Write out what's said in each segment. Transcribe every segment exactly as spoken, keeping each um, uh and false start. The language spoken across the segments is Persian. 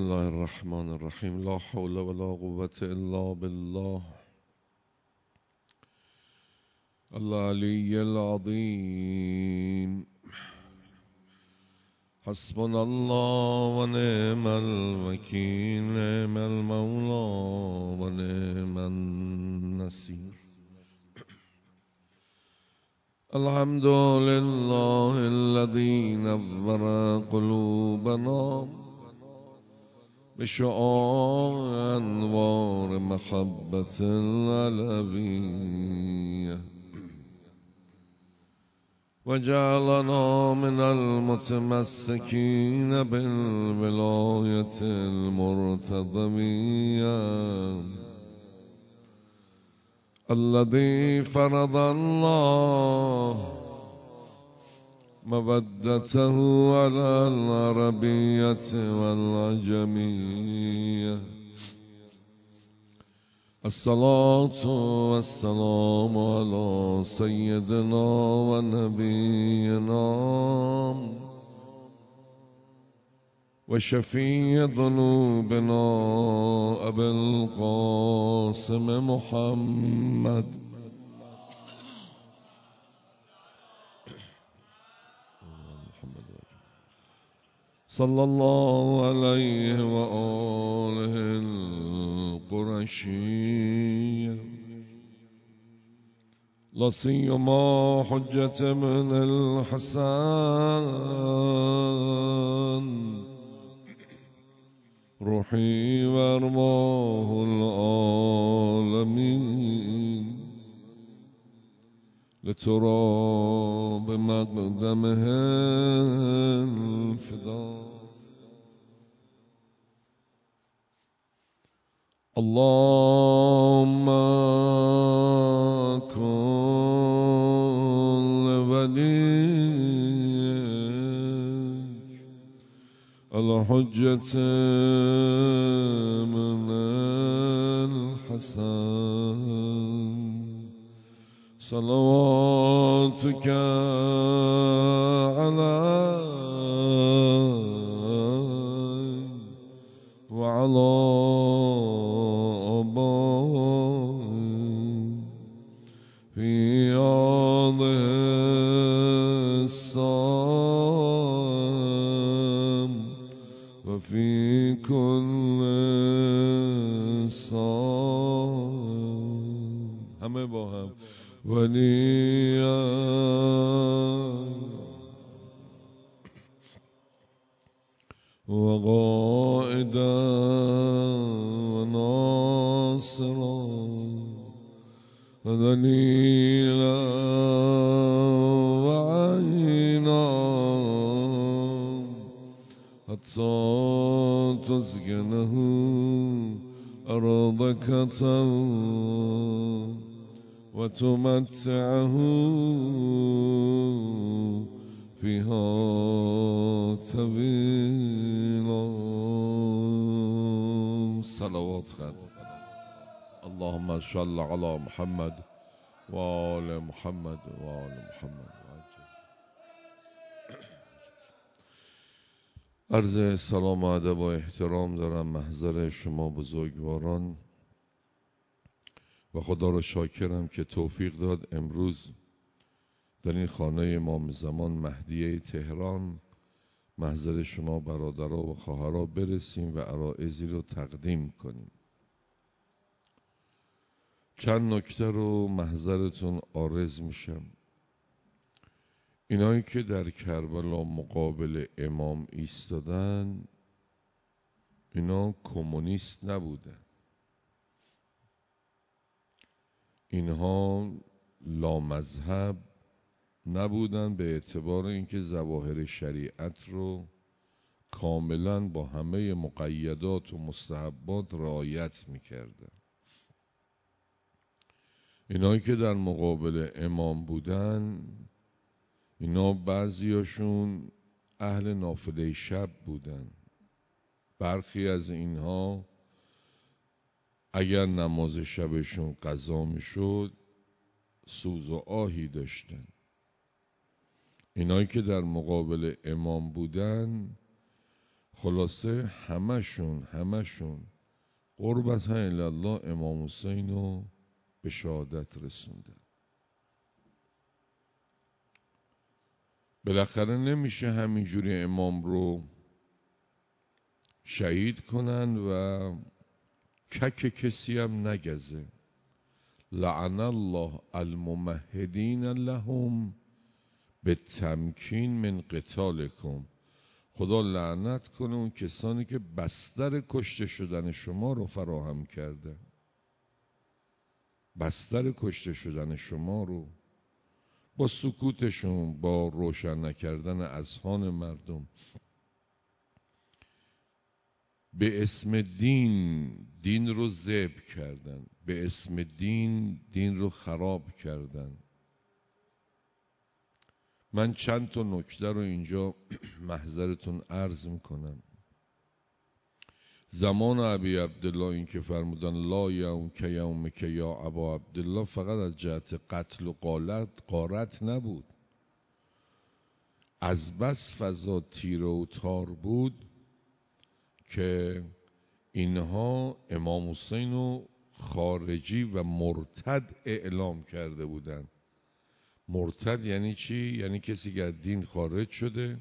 الله الرحمن الرحیم. لا حول ولا قوة الا بالله العلی العظیم. حسبنا الله و نعم الوکیل، نعم المولا و نعم النصیر. الحمد لله الذي نور قلوبنا بشعاع انوار محبة العلوية، وجعلنا من المتمسكين بالولاية المرتضوية، الذي فرض الله مودته على العربية والعجمية. الصلاة والسلام على سيدنا ونبينا وشفيع ذنوبنا أبي القاسم محمد صلى الله عليه وآله القرشي، لا سيما حجة من الحسن روحي وارواح العالمين لتراب مقدمه الفداء. اللهم كن لوليك الحجة من الحسن صلواتك عليه وعلى آبائه في هذه الساعة وفي كل ساعة. همه با هم وليا وقائدا وناصرا ودليلا وعينا حتى تسكنه أرضك طوعا وتمتعه فيها طويلا. صلوات خير. اللهم صل على محمد و آل محمد و آل محمد. عرض سلام و ادب و احترام دارم محضر شما بزرگواران و خدا را شاکرم که توفیق داد امروز در این خانه امام زمان مهدیه تهران محضر شما برادرها و خواهرها برسیم و عرائضی رو تقدیم کنیم. چند نکته رو محضرتون عارض میشم. اینایی که در کربلا مقابل امام ایستادن اینا کمونیست نبودن، اینها لامذهب نبودن به اعتبار اینکه ظواهر شریعت رو کاملا با همه مقیدات و مستحبات رعایت میکردن. اینایی که در مقابل امام بودن اینا بعضیاشون اهل نافله شب بودن. برخی از اینها اگر نماز شبشون قضا میشد سوز و آهی داشتن. اینایی که در مقابل امام بودن خلاصه همشون همشون قربت الله امام حسین رو به شهادت رسوندن. بالاخره نمیشه همینجوری امام رو شهید کنن و کک کسی هم نگزه. لعن الله الممهدین لهم به تمکین من قتالکم. خدا لعنت کنه اون کسانی که بستر کشته شدن شما رو فراهم کرده. بستر کشته شدن شما رو با سکوتشون، با روشن نکردن اذهان مردم، به اسم دین دین رو ذبح کردن، به اسم دین دین رو خراب کردن. من چند تا نکته رو اینجا محضرتون عرض میکنم. زمان ابی عبدالله این که فرمودن لا یوم که یوم که یا ابا عبدالله فقط از جهت قتل و قالت قارت نبود، از بس فضا تیره و تار بود که اینها امام حسین رو خارجی و مرتد اعلام کرده بودند. مرتد یعنی چی؟ یعنی کسی که از دین خارج شده،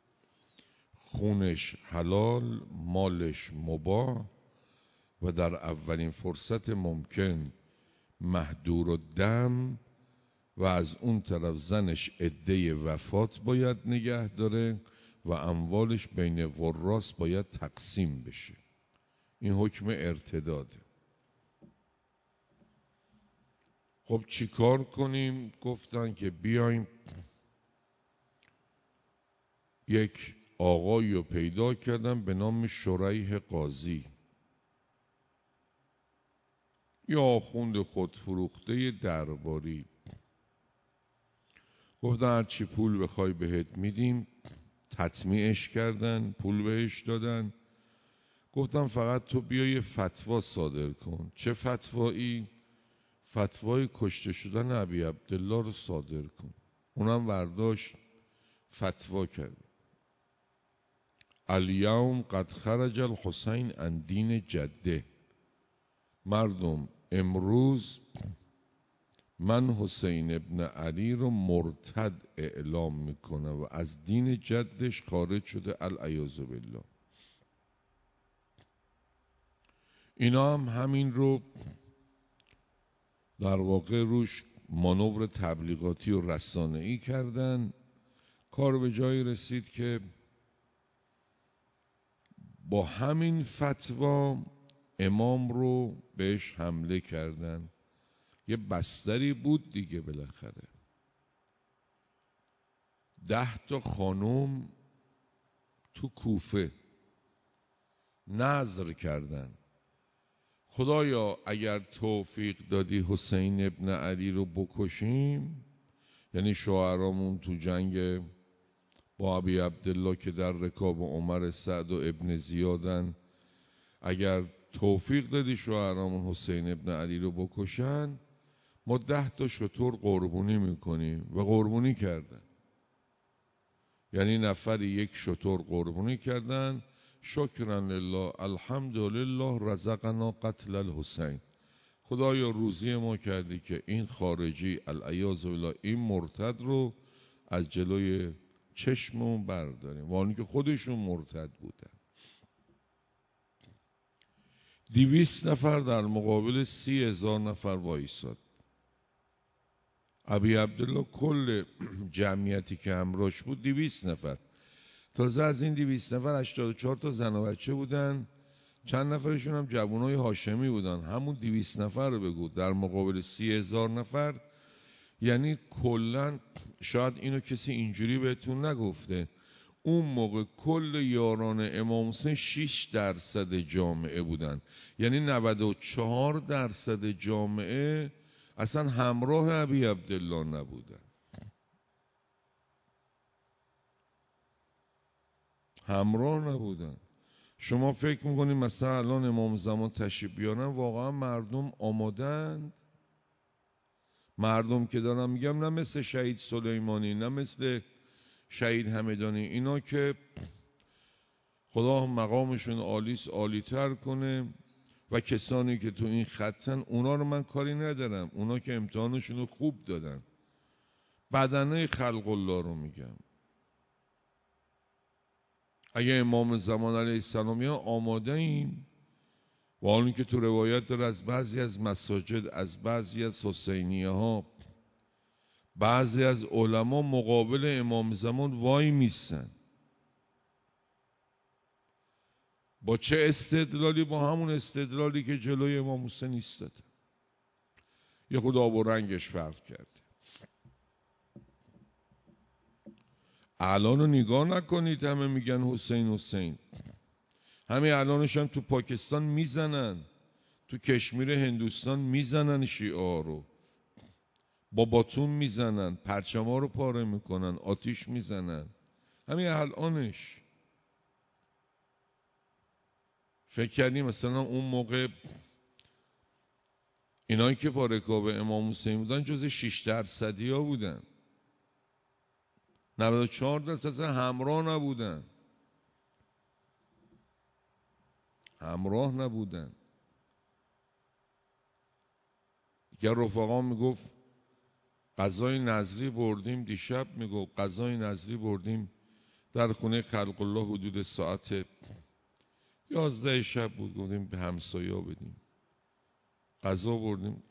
خونش حلال، مالش مباح و در اولین فرصت ممکن مهدور الدم و از اون طرف زنش عده وفات باید نگه داره و اموالش بین وراث باید تقسیم بشه. این حکم ارتداده. خب چی کار کنیم؟ گفتن که بیایم یک آقایی رو پیدا کردن به نام شریح قاضی، یا آخوند خودفروخته درباری. گفتن هر چی پول بخوای بهت میدیم. تطمیعش کردن، پول بهش دادن. گفتم فقط تو بیای فتوا صادر کن. چه فتوایی؟ فتوای کشته شدن ابی عبدالله رو صادر کن. اونم برداشت فتوا کرد. الیوم قد خرج الحسین عن دین جده. مردم امروز من حسین ابن علی رو مرتد اعلام میکنه و از دین جدش خارج شده، العیاذ بالله. اینا هم همین رو در واقع روش مانور تبلیغاتی و رسانه‌ای کردن. کار به جایی رسید که با همین فتوا امام رو بهش حمله کردن. یه بستری بود دیگه بالاخره. ده تا خانم تو کوفه نذر کردن خدایا اگر توفیق دادی حسین ابن علی رو بکشیم، یعنی شوهرامون تو جنگ با ابی عبدالله که در رکاب عمر سعد و ابن زیادن، اگر توفیق دادی شوهرامون حسین ابن علی رو بکشن، ما ده تا شتر قربونی میکنیم. و قربونی کردن، یعنی نفری یک شتر قربونی کردن. شکرا لله الحمدلله رزقنا قتل الحسین. خدایا روزی ما کردی که این خارجی العیاذ بالله این مرتد رو از جلوی چشممون برداریم، و اون که خودشون مرتد بودن. دویست نفر در مقابل سی هزار نفر وایساد. ابی عبدالله کل جمعیتی که همراهش بود دویست نفر. تازه از این دویست نفر هشتاد و چهار تا زن و بچه بودن، چند نفرشون هم جوانای هاشمی بودن. همون دویست نفر رو بگو در مقابل سی هزار نفر، یعنی کلن شاید اینو کسی اینجوری بهتون نگفته، اون موقع کل یاران امام حسین شش درصد جامعه بودن. یعنی نود و چهار درصد جامعه اصلا همراه ابی عبدالله نبودن، همراه نبودن. شما فکر میکنید مثلا الان امام زمان تشریف بیارن واقعا مردم آمادند؟ مردم که دارم میگم نه مثل شهید سلیمانی، نه مثل شهید همدانی، اینا که خدا مقامشون عالیس عالی‌تر کنه و کسانی که تو این خطن اونا رو من کاری ندارم، اونا که امتحانشون رو خوب دادن. بدنه خلق الله رو میگم. اگه امام زمان علیه السلام ها آماده ایم و حالا که تو روایت داره از بعضی از مساجد، از بعضی از حسینیه ها، بعضی از علما مقابل امام زمان وای میستن. با چه استدلالی؟ با همون استدلالی که جلوی امام حسین ایستاده. یه خود آب و رنگش فرق کرده. الان رو نگاه نکنید همه میگن حسین حسین. همین الانش هم تو پاکستان میزنن، تو کشمیر هندوستان میزنن شیعه رو، با باتون میزنن، پرچما رو پاره میکنن، آتیش میزنن. همین الانش. فکر کردیم مثلا اون موقع اینایی که با رکاب امام حسین بودن جز شش درصدی ها بودن، نود و چهار درصد همراه نبودن، همراه نبودن. یه رفقا میگفت غذای نظری بردیم دیشب، میگفت غذای نظری بردیم در خونه خلق الله حدود ساعت یازده شب بود، گفتیم به همسایه بدیم. غذا بردیم.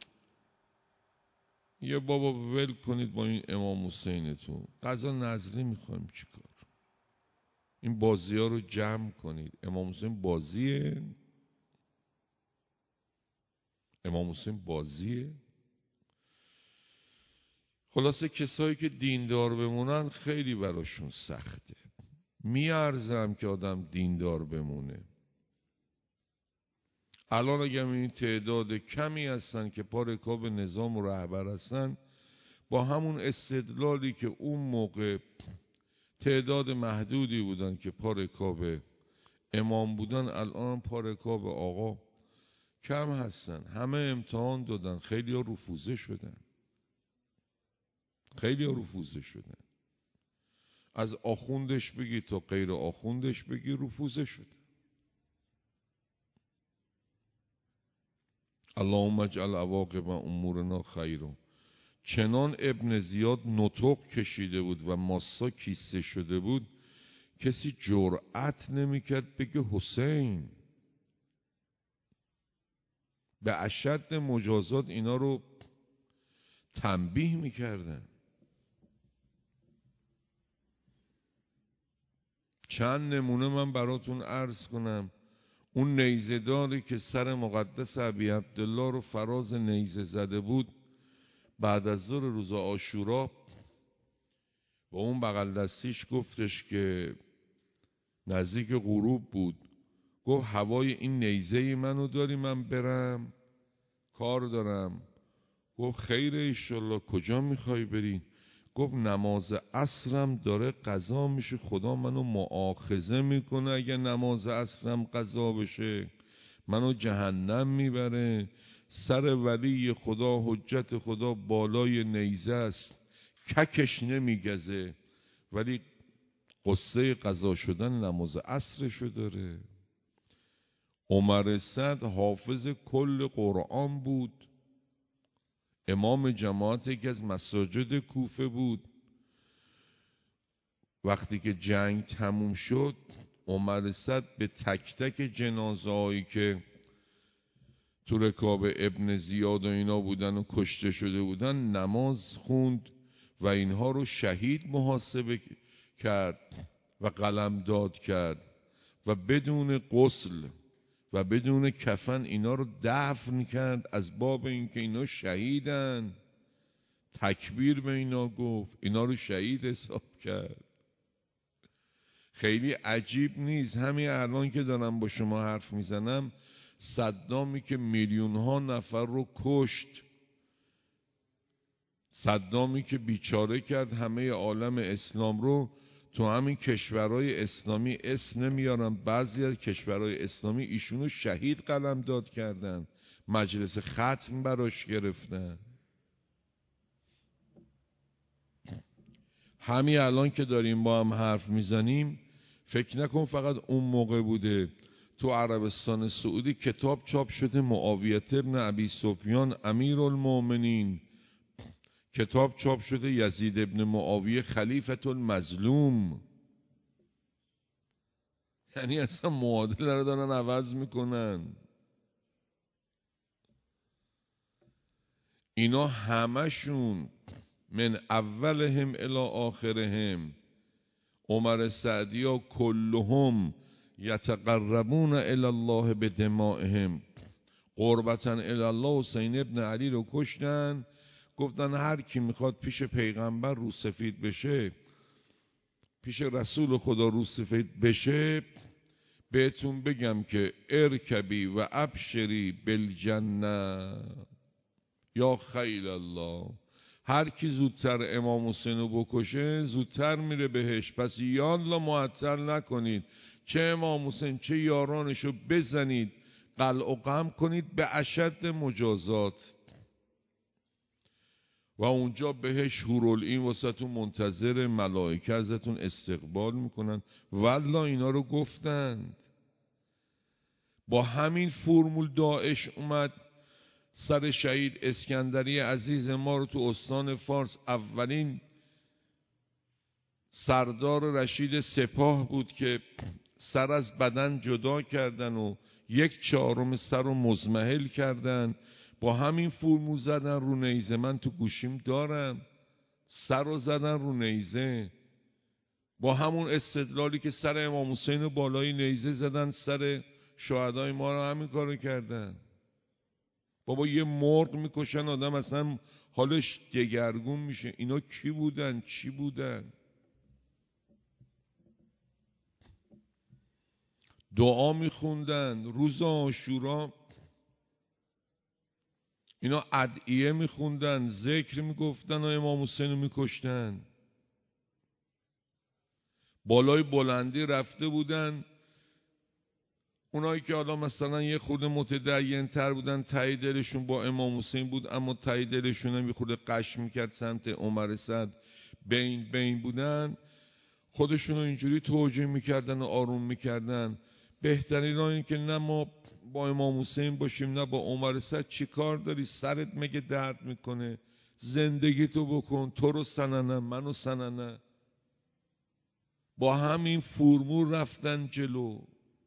یه بابا ول کنید با این امام حسینتون، غذا نظری میخوایم چیکار؟ این بازی ها رو جمع کنید. امام حسین بازیه؟ امام حسین بازیه؟ خلاصه کسایی که دیندار بمونن خیلی براشون سخته. میارزم که آدم دیندار بمونه. الان اگر این تعداد کمی هستن که پا رکاب نظام و رهبر هستن، با همون استدلالی که اون موقع تعداد محدودی بودن که پا رکاب امام بودن، الان پا رکاب آقا کم هستن. همه امتحان دادن، خیلی ها رفوزه شدن، خیلی ها رفوزه شدن. از آخوندش بگی تا غیر آخوندش بگی رفوزه شده. اللهم اجعل عواقب امورنا خیرا. چنان ابن زیاد نطق کشیده بود و ماسا کیسه شده بود، کسی جرأت نمیکرد بگه حسین. به اشد مجازات اینا رو تنبیه میکردن. چند نمونه من براتون عرض کنم. اون نیزه داری که سر مقدس ابی عبدالله رو فراز نیزه زده بود، بعد از ظهر روز عاشورا با اون بغل دستیش گفتش که نزدیک غروب بود، گفت هوای این نیزه منو داری من برم؟ کار دارم. گفت خیره ایشالله، کجا میخوای بری؟ گفت نماز عصرم داره قضا میشه، خدا منو مؤاخذه میکنه اگه نماز عصرم قضا بشه، منو جهنم میبره. سر ولی خدا، حجت خدا بالای نیزه است، ککش نمیگزه، ولی قصه قضا شدن نماز عصرشو داره. عمر سعد حافظ کل قرآن بود، امام جماعت یکی از مساجد کوفه بود. وقتی که جنگ تموم شد، عمر سعد به تک تک جنازه هایی که تو رکاب ابن زیاد و اینا بودن و کشته شده بودن نماز خوند و اینها رو شهید محاسبه کرد و قلمداد کرد و بدون غسل و بدون کفن اینا رو دفن کرد، از باب اینکه اینا شهیدن. تکبیر به اینا گفت، اینا رو شهید حساب کرد. خیلی عجیب نیست همین الان که دارم با شما حرف میزنم، صدامی که میلیون ها نفر رو کشت، صدامی که بیچاره کرد همه عالم اسلام رو، تو همین کشورهای اسلامی اسم نمیارم، بعضی از کشورهای اسلامی ایشونو شهید قلمداد کردن، مجلس ختم براش گرفتن. همین الان که داریم با هم حرف میزنیم فکر نکن فقط اون موقع بوده. تو عربستان سعودی کتاب چاپ شده، معاویه بن ابی سفیان امیرالمؤمنین، کتاب چاپ شده یزید ابن معاویه خلیفة المظلوم. یعنی اصلا معادل رو دارن عوض میکنن. اینا همشون من اولهم الی آخرهم، عمر سعدی ها کلهم یتقربون الی الله بدمائهم، قربتا الی الله حسین ابن علی رو کشتن. گفتن هر کی میخواد پیش پیغمبر رو سفید بشه، پیش رسول خدا رو سفید بشه، بهتون بگم که ارکبی و ابشری بالجنه یا خیل الله. هر کی زودتر امام حسین رو بکشه زودتر میره بهش. پس یالا معطل نکنید، چه امام حسین چه یارانشو بزنید، قلع و قم کنید به اشد مجازات و اونجا بهش حورالعین واسهتون منتظر، ملائکه ازتون استقبال میکنن. والله اینا رو گفتند. با همین فرمول داعش اومد سر شهید اسکندری عزیز ما رو تو استان فارس، اولین سردار رشید سپاه بود که سر از بدن جدا کردن و یک چهارم سر رو مزمحل کردن. با همین فرمول زدن رو نیزه، من تو گوشیم دارم، سر رو زدن رو نیزه. با همون استدلالی که سر امام حسین رو بالای نیزه زدن، سر شهدای ما رو همین کارو کردن. بابا یه مرد میکشن آدم اصلا حالش دگرگون میشه. اینا کی بودن؟ چی بودن؟ دعا میخوندن روز عاشورا، اینا ادعیه میخوندن، ذکر میگفتن و امام حسین رو میکشتن. بالای بلندی رفته بودن، اونایی که حالا مثلا یه خورده متدین تر بودن تای دلشون با امام حسین بود، اما تای دلشون هم یه خورده قش میکرد سمت عمر سعد، بین بین بودن، خودشون رو اینجوری توجیه میکردن و آروم میکردن. بهترین راه این که نه ما با امام حسین باشیم نه با عمر سعد. چی کار داری؟ سرت مگه درد میکنه؟ زندگی تو بکن، تو رو سننه منو سننه. با همین فرمول رفتن جلو.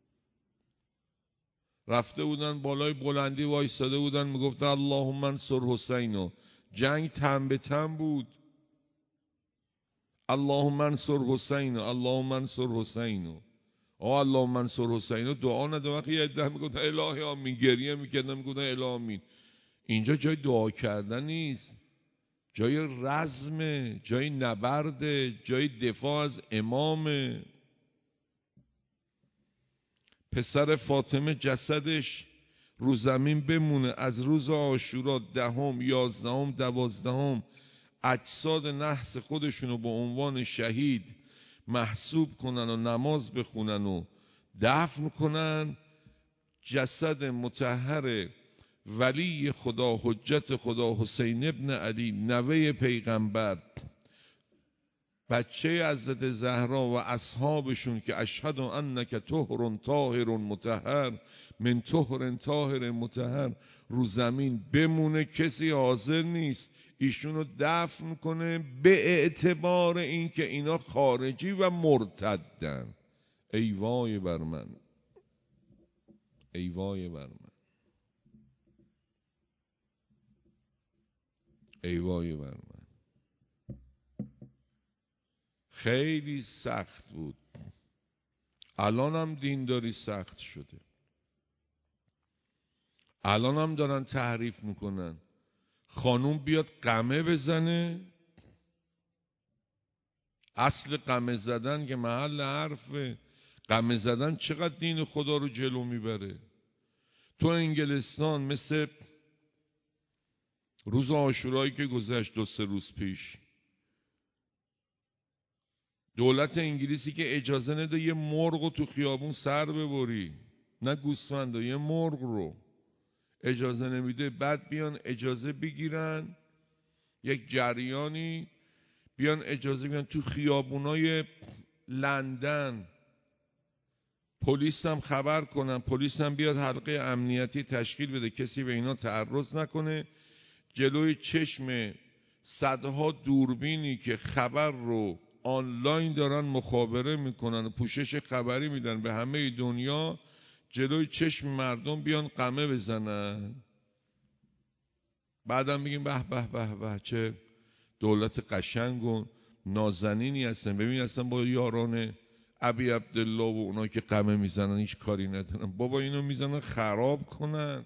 رفته بودن بالای بلندی وایستاده بودن میگفتن اللهم انصر حسینو. جنگ تن به تن بود. اللهم انصر حسینو، اللهم انصر حسینو. آه اللهم انصر حسینو دعا نده. وقتی یه عده میگفتن الهی آمین، گریه میکردن میگفتن الهی آمین. اینجا جای دعا کردن نیست، جای رزم، جای نبرد، جای دفاع از امام. پسر فاطمه جسدش رو زمین بمونه، از روز عاشورا دهم، یازدهم، دوازدهم اجساد نحس خودشونو به عنوان شهید محسوب کنن و نماز بخونن و دفن کنن. جسد مطهر ولی خدا، حجت خدا، حسین ابن علی نوه پیغمبر، بچه حضرت زهرا و اصحابشون که اشهد انک طهر طاهر مطهر من طهر طاهر مطهر رو زمین بمونه. کسی حاضر نیست ایشونو دفن کنه به اعتبار اینکه اینا خارجی و مرتدن. ای وای بر من، ای وای بر من، ای وای بر من. خیلی سخت بود. الان هم دینداری سخت شده، الان هم دارن تحریف میکنن. خانوم بیاد قمه بزنه، اصل قمه زدن که محل حرفه. قمه زدن چقدر دین خدا رو جلو میبره. تو انگلستان مثل روز عاشورایی که گذشت دو سه روز پیش، دولت انگلیسی که اجازه نده یه مرغ رو تو خیابون سر ببری، نه گوسفند، یه مرغ رو اجازه نمیده. بعد بیان اجازه بگیرن، یک جریانی بیان اجازه بگیرن تو خیابونای لندن پلیس هم خبر کنن، پلیس هم بیاد حلقه امنیتی تشکیل بده، کسی به اینا تعرض نکنه. جلوی چشم صدها دوربینی که خبر رو آنلاین دارن مخابره میکنن و پوشش خبری میدن به همه دنیا، جلوی چشم مردم بیان قمه بزنن. بعدم بگیم به به به به چه دولت قشنگ و نازنینی هستن. ببین اصلا با یاران ابی عبدالله و اونا که قمه میزنن هیچ کاری ندارن. بابا اینو میزنن خراب کنن،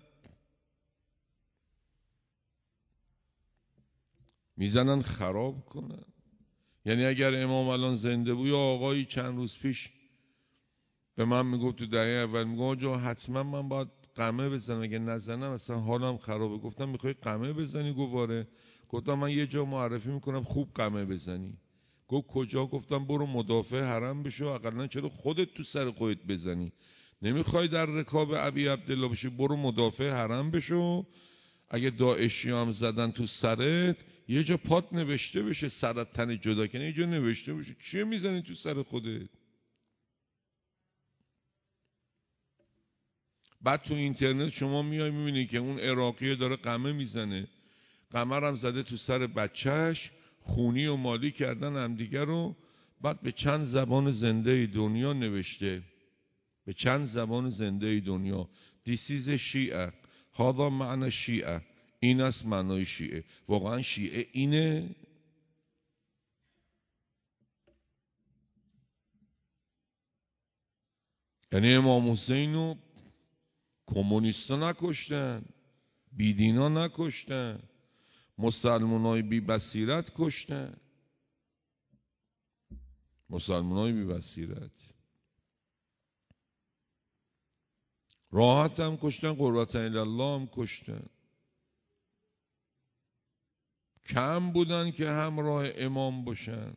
میزنن خراب کنن. یعنی اگر امام الان زنده بود، یا آقایی چند روز پیش به من میگفت تو دهه اول، میگفت آجا حتما من باید قمه بزنم، اگه نزنم اصلا حالم خرابه. گفتم میخوای قمه بزنی؟ گفت آره. گفتم من یه جا معرفی میکنم خوب قمه بزنی. گفت کجا؟ گفتم برو مدافع حرم بشو، اقلا چرا خودت تو سر خودت بزنی؟ نمیخوای در رکاب ابی عبدالله بشی؟ برو مدافع حرم بشو، اگه داعشی هم زدن تو سرت یه جا پات نوشته بشه، سرت تن جدا کنه، یه جا نوشته بشه. چیه میزنی تو سر خودت؟ بعد تو اینترنت شما میای میبینی که اون عراقیه داره قمه میزنه، قمر هم زده تو سر بچهش، خونی و مالی کردن همدیگه رو. بعد به چند زبان زنده دنیا نوشته، به چند زبان زنده دنیا دیسیز شیعه، هذا معنی شیعه، این است معنای شیعه. واقعا شیعه اینه؟ یعنی امام حسین رو کمونیستا نکشتن، بیدینا نکشتن، مسلمانای بی بصیرت کشتن، مسلمانای بی بصیرت راحت هم کشتن، قربت الله هم کشتن. کم بودن که همراه امام باشن.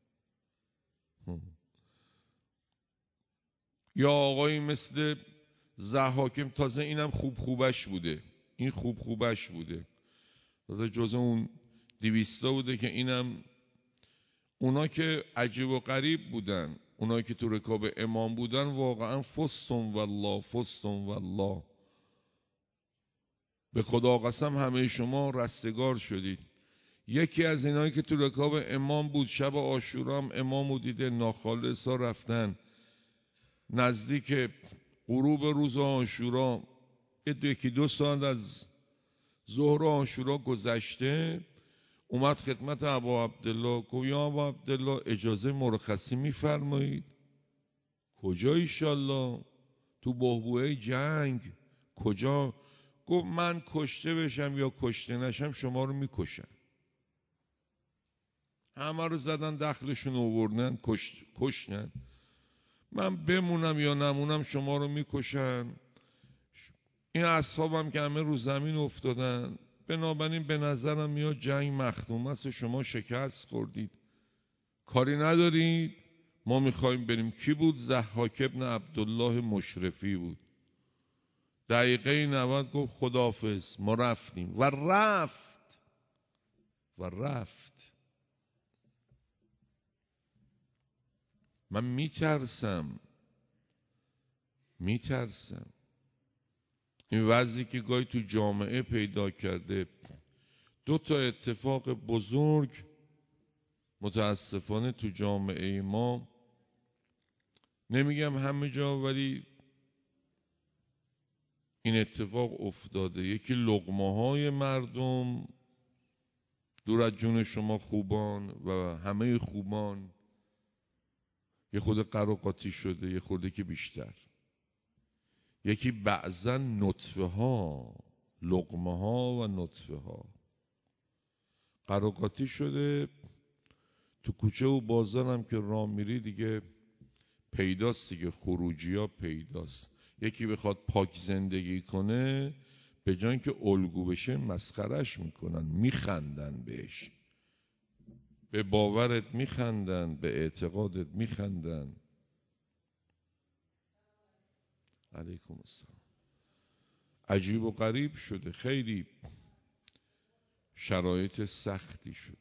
یا آقایی مثل ضحاکم، تازه اینم خوب خوبش بوده، این خوب خوبش بوده، تازه جزء اون دویستا بوده که اینم. اونا که عجیب و غریب بودن، اونا که تو رکاب امام بودن، واقعا فستون والله، فستون والله، به خدا قسم همه شما رستگار شدید. یکی از اینایی که تو رکاب امام بود، شب عاشورا هم امامو دیده، ناخالصا رفتن نزدیک غروب روز عاشورا، یکی دو ساعت از ظهر عاشورا گذشته، اومد خدمت ابا عبدالله، گفت یا ابا عبدالله اجازه مرخصی میفرمایید؟ کجا ایشالله؟ تو بحبوحه جنگ. کجا؟ گفت من کشته بشم یا کشته نشم شما رو میکشم. همه رو زدن دخلشون آوردن کشتن، من بمونم یا نمونم شما رو میکشن. این اصحابم که همه رو زمین افتادن. بنابراین به نظرم میاد جنگ مختوم است و شما شکست خوردید، کاری ندارید، ما میخوایم بریم. کی بود؟ ضحاک ابن عبدالله مشرفی بود. دقیقه نود گفت خداحافظ، ما رفتیم و رفت و رفت. من میترسم میترسم این وضعی که گاهی تو جامعه پیدا کرده. دو تا اتفاق بزرگ متاسفانه تو جامعه ما، نمیگم همه جا ولی این اتفاق افتاده. یکی لقمه های مردم دور از جون شما خوبان و همه خوبان یه خود قراقاتی شده، یه خورده که بیشتر. یکی بعضا نطفه ها، لقمه ها و نطفه ها قراقاتی شده. تو کوچه و بازار هم که راه میری دیگه پیداست دیگه، خروجی ها پیداست. یکی بخواد پاک زندگی کنه، به جای که الگو بشه مسخرش میکنن، میخندن بهش، به باورت میخندن، به اعتقادت میخندن. علیکم السلام. عجیب و غریب شده، خیلی شرایط سختی شده.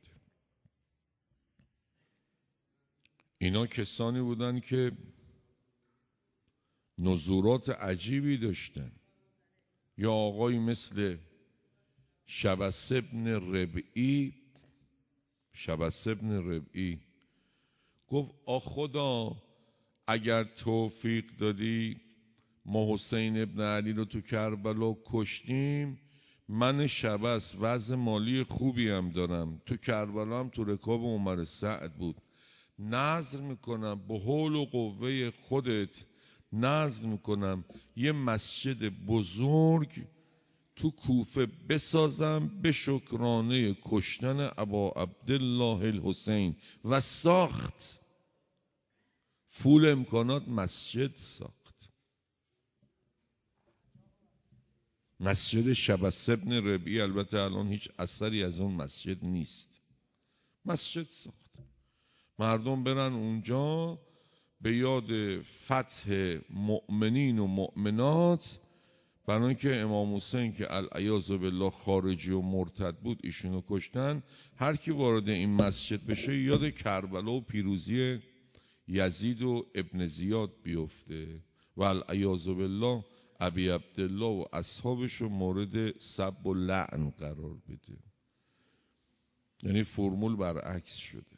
اینا کسانی بودن که نزورات عجیبی داشتن. یا آقایی مثل شبس ابن ربعی شبس ابن ربعی گفت آ خدا اگر توفیق دادی ما حسین ابن علی رو تو کربلا کشتیم، من شبس وضع مالی خوبی هم دارم، تو کربلا هم تو رکاب عمر سعد بود، نذر میکنم به حول و قوه خودت نذر میکنم یه مسجد بزرگ تو کوفه بسازم به شکرانه کشتن ابا عبدالله الحسین. و ساخت، فول امکانات مسجد ساخت. مسجد شبس ابن ربیع، البته الان هیچ اثری از اون مسجد نیست، مسجد ساخت. مردم برن اونجا به یاد فتح مؤمنین و مؤمنات، برای که امام حسین که العیاذ بالله خارجی و مرتد بود ایشونو کشتن، هر کی وارد این مسجد بشه یاد کربلا و پیروزی یزید و ابن زیاد بیفته و العیاذ بالله ابی عبدالله و اصحابشو مورد سب و لعن قرار بده. یعنی فرمول برعکس شده.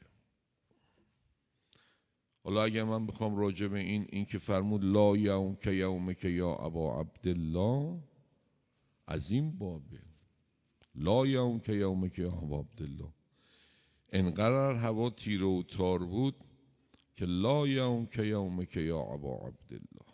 حالا اگه من بخوام راجع به این این که فرمود لا یوم که یوم که یا ابا عبدالله، از این بابه لا یوم که یوم که یا ابا عبدالله، انقدر هوا تیره و تار بود که لا یوم که یوم که یا ابا عبدالله.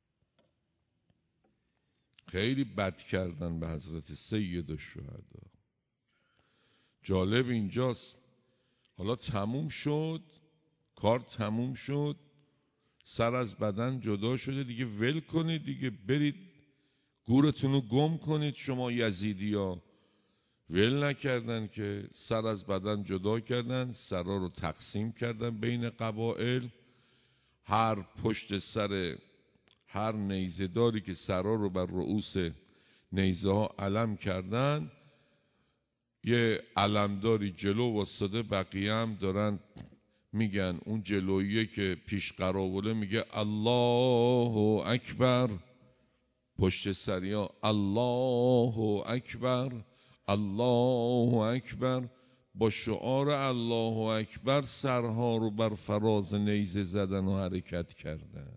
خیلی بد کردن به حضرت سید الشهدا. جالب اینجاست، حالا تموم شد، کار تموم شد، سر از بدن جدا شده دیگه، ول کنید دیگه، برید گورتون رو گم کنید. شما یزیدی ها ول نکردن که، سر از بدن جدا کردن، سرا رو تقسیم کردن بین قبائل، هر پشت سر هر نیزه داری که سرا رو بر رؤوس نیزه ها علم کردن، یه علمداری جلو واسطه، بقیه هم دارن میگن، اون جلویه که پیش قراوله میگه الله اکبر، پشت سریا الله اکبر الله اکبر، با شعار الله اکبر سرها رو بر فراز نیزه زدن و حرکت کردند.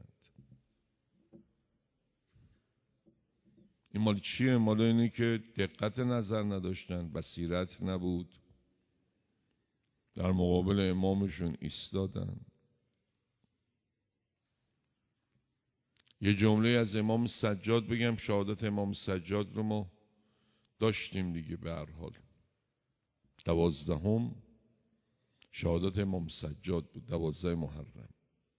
این مال چیه؟ مال اینه که دقت نظر نداشتن، بصیرت نبود، در مقابل امامشون ایستادن. یه جمله از امام سجاد بگم، شهادت امام سجاد رو ما داشتیم دیگه، به هر حال دوازدهم شهادت امام سجاد بود، دوازده محرم.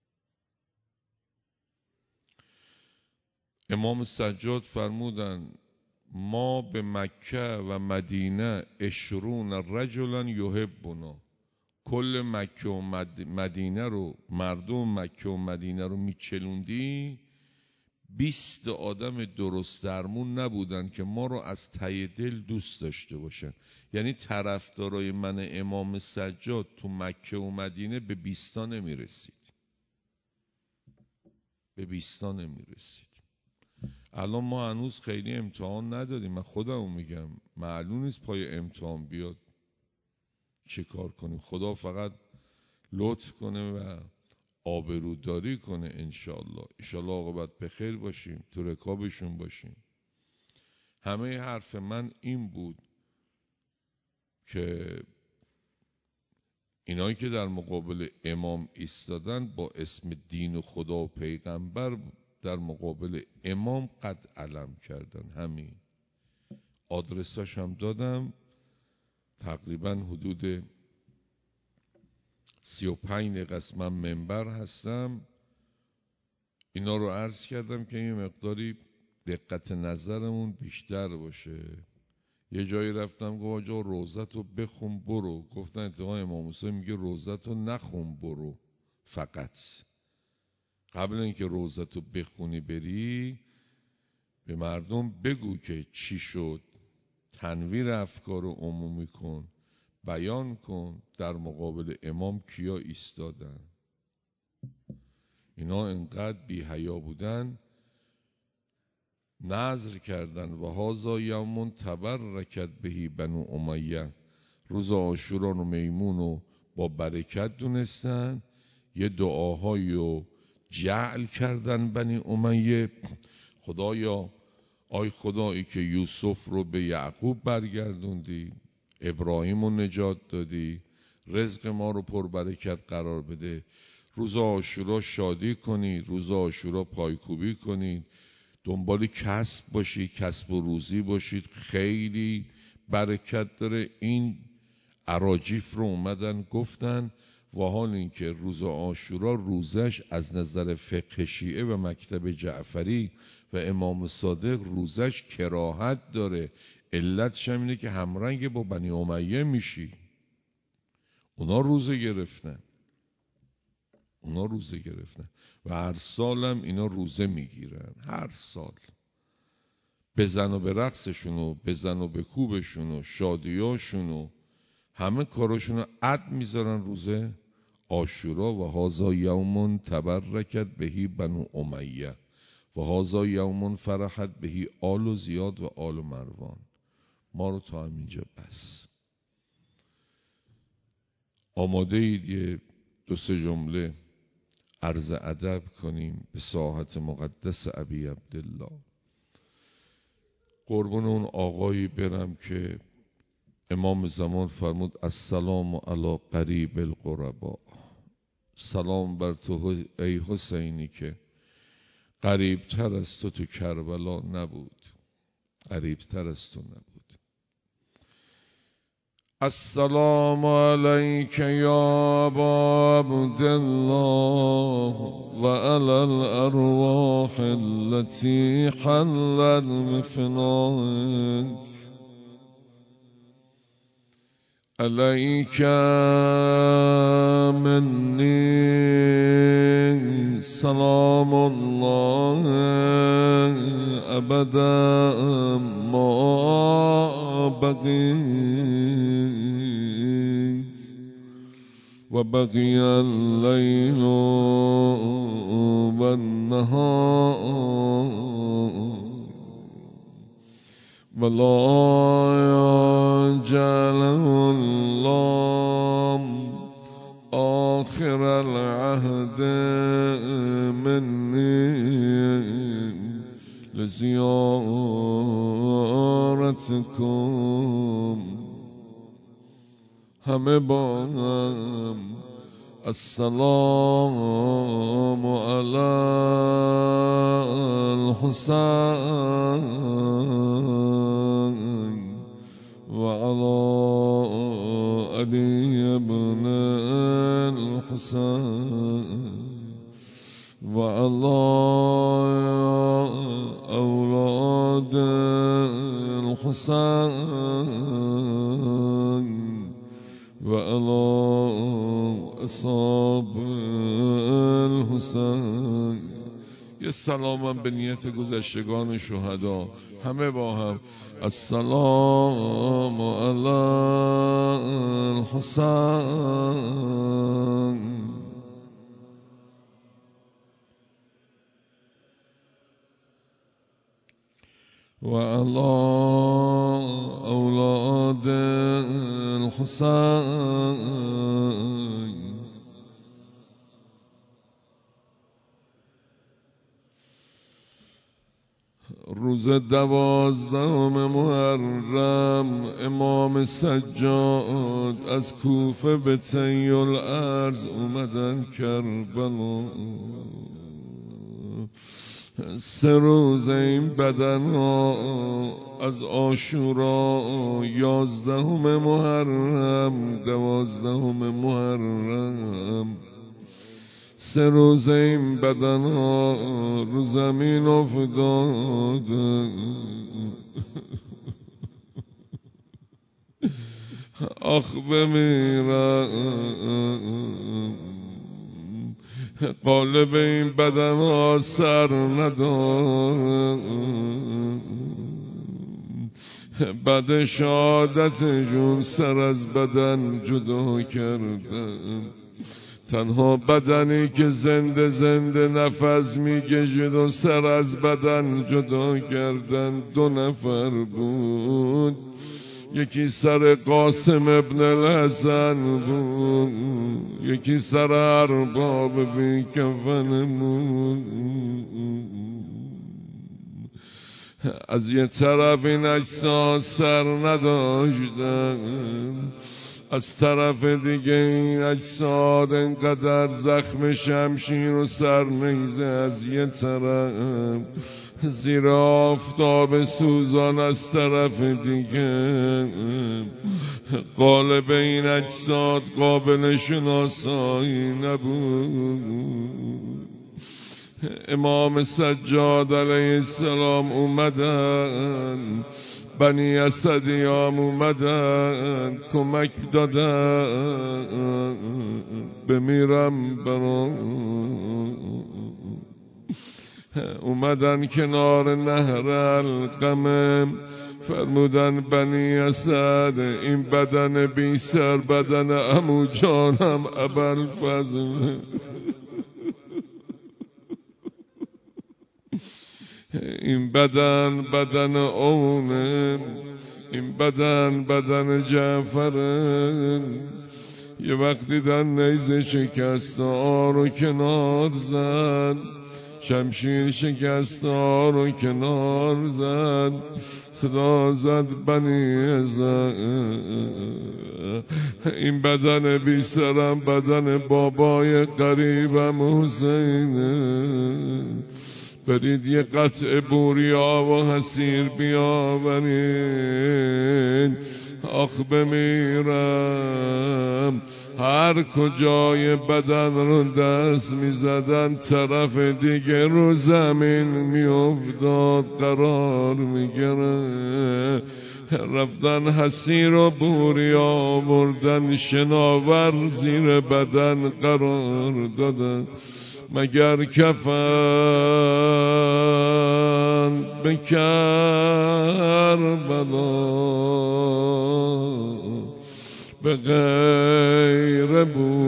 امام سجاد فرمودن ما به مکه و مدینه اشرون رجلا یحبنا، کل مکه و مدینه رو، مردم مکه و مدینه رو میچلوندی، بیست آدم درست درمون نبودن که ما رو از ته دل دوست داشته باشن. یعنی طرفدارای من امام سجاد تو مکه و مدینه به بیستا نمیرسید، به بیستا نمیرسید. الان ما هنوز خیلی امتحان ندادیم، من خودمو میگم، معلوم نیست پای امتحان بیاد چه کار کنیم. خدا فقط لطف کنه و آبروداری کنه انشالله، انشالله عاقبت بخیر باشیم، تو رکابشون باشیم. همه حرف من این بود که اینایی که در مقابل امام ایستادن با اسم دین و خدا و پیغمبر در مقابل امام قد علم کردن. همین آدرساش هم دادم، تقریبا حدود سی و پنج دقیقه است من منبر هستم، اینا رو عرض کردم که یه مقداری دقت نظرمون بیشتر باشه. یه جایی رفتم گفت آجا روزتو بخون برو، گفتن اتفاقا امام حسین میگه روزتو نخون برو، فقط قبل اینکه روزتو بخونی بری به مردم بگو که چی شد، تنویر افکار رو عمومی کن، بیان کن در مقابل امام کیا ایستادن. اینا انقدر بی حیا بودن نذر کردن و هازا یوم تبرکت بهی بنو امیه، روز عاشورا رو میمون و با برکت دونستن، یه دعاهایی رو جعل کردن بنی امیه. خدایا، آی خدایی که یوسف رو به یعقوب برگردوندی، ابراهیم رو نجات دادی، رزق ما رو پربرکت قرار بده، روز عاشورا شادی کنید، روز عاشورا پایکوبی کنید، دنبال کسب باشید، کسب و روزی باشید، خیلی برکت داره. این اراجیف رو اومدن گفتن و حال اینکه روز عاشورا روزش از نظر فقه شیعه و مکتب جعفری و امام صادق روزش کراهت داره، علتش هم اینه که همرنگ با بنی امیه میشی. اونا روزه گرفتن اونا روزه گرفتن و هر سالم اینا روزه میگیرن، هر سال بزن و به رقصشونو، بزن و به کوبشونو، شادیاشونو، همه کاراشونو عد میذارن روزه عاشورا. و هازا یوم تبرکت بهی بنو امیه و هازا یوم فرحت بهی آل زیاد و آل مروان. ما رو تا همینجا بس. آماده اید یه دو سه جمله عرض ادب کنیم به ساحت مقدس ابی عبدالله. قربون اون آقایی برم که امام زمان فرمود السلام علی قریب القربا، سلام بر تو ای حسینی که قریب تر از تو تو کربلا نبود، قریب تر از تو نبود. السلام علیک یا ابا عبدالله و علی الارواح التي حلت بفنائك، علیک منی سلام الله ابدا ما بقیت و بقی اللیل و النهار ولا جعله الله آخر العهد مني لزیارتكم. همه با هم السلام علی الحسین و علی علی ابن الحسین و علی اولاد الحسین و علی اصحاب الحسین. یه سلامم به نیت گذشتگان شهدا. همه با هم السلام علی الحسین و علی اولاد الحسین. روز دوازدهم محرم امام سجاد از کوفه به طی الارض اومدن کربلا. سه روز این بدن ها از عاشورا، یازدهم محرم، دوازدهم محرم، سه روز این بدن ها رو زمین افتاد. آخ بمیرم، قالب این بدن ها سر ندارد، بعد شهادتشون سر از بدن جدا کردن. تنها بدنی که زنده زنده نفس میکشید و سر از بدن جدا کردن دو نفر بود. یکی سر قاسم ابن الحسن بود، یکی سر ارباب بی کفن بود. از یه طرف این اجساد سر نداشتن، از طرف دیگه این اجساد انقدر زخم شمشیر و سرنیزه از یه طرف، زیر آفتاب سوزان از طرف دیگه. قالب این اجساد قابل شناسایی نبود. امام سجاد علیه السلام اومدن، بنی اسدیام اومدن کمک دادن بمیرم برام. اومدن کنار نهر القمه، فرمودن بنی اسد این بدن بی سر بدن عمو جانم ابوالفضل. این بدن بدن اونه، این بدن بدن جعفره. یه وقت دیدن نیزه شکسته ها رو کنار زد، شمشیر شکسته ها رو کنار زد، صدا زد بنی زد. این بدن بی سرم بدن بابای قریبم حسینه. برید یه قطع بوریا و حسیر بیاورین، آخ بمیرم. هر کجای بدن رو دست می زدن طرف دیگه رو زمین می افتاد قرار می گرفت. رفتن حسیر و بوریا بردن، شناور زیر بدن قرار دادن. مگر کفن به کربلا به غیر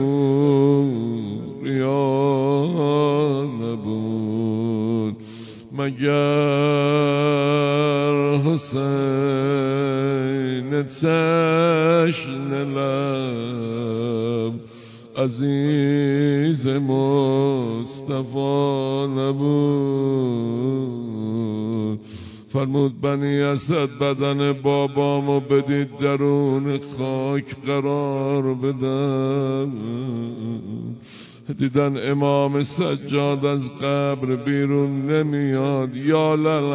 بوریا نبود. مگر حسین تشنه لب عزیز مصطفی نبود. فرمود بنی اسد بدن بابامو بدید درون خاک قرار بدن. دیدن امام سجاد از قبر بیرون نمیاد، یا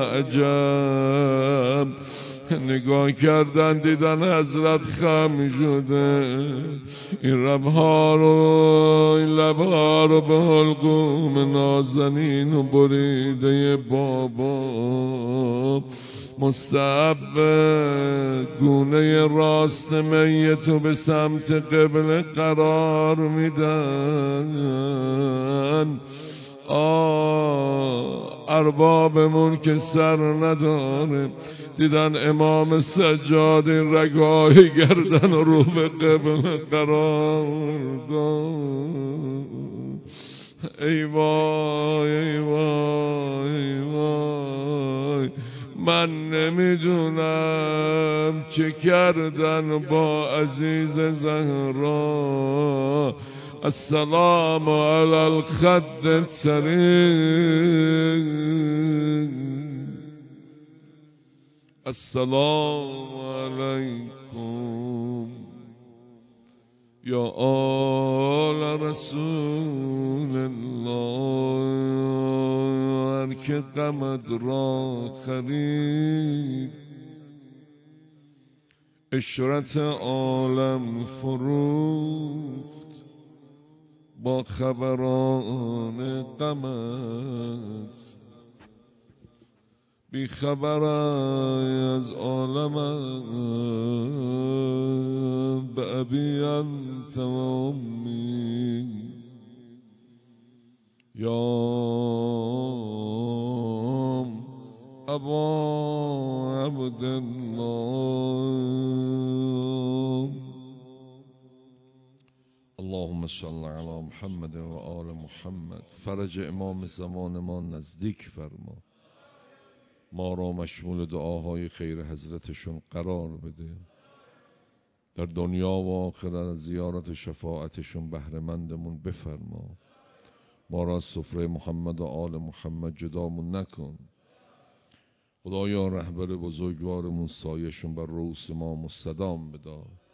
للعجب. نگاه کردن دیدن حضرت خم شده، این لبها رو این لبها رو به حلقوم نازنین و بریده بابا. مستعب گونه راست میتو به سمت قبله قرار میدن. آه اربابمون که سر نداره، دیدن امام سجاد این رگای گردن رو به قبله قرار داد. ای وای ای وای ای وای، من نمیدونم چه کردن با عزیز زهرا. السلام علی الخد السرین، السلام علیکم یا آل رسول الله. هر که غمت را خرید اشرت عالم فروخت، با خبران غمت بی خبرای از عالمم. به ابی انت و امی یا ابا عبدالله. اللهم صل علی محمد و آل محمد. فرج امام زمان ما نزدیک فرما، ما را مشمول دعاهای خیر حضرتشون قرار بده، در دنیا و آخرت زیارت شفاعتشون بهره‌مندمون بفرما، ما را از سفره محمد و آل محمد جدامون نکن. خدایا رهبر بزرگوارمون سایشون بر رؤوس ما مستدام بدار.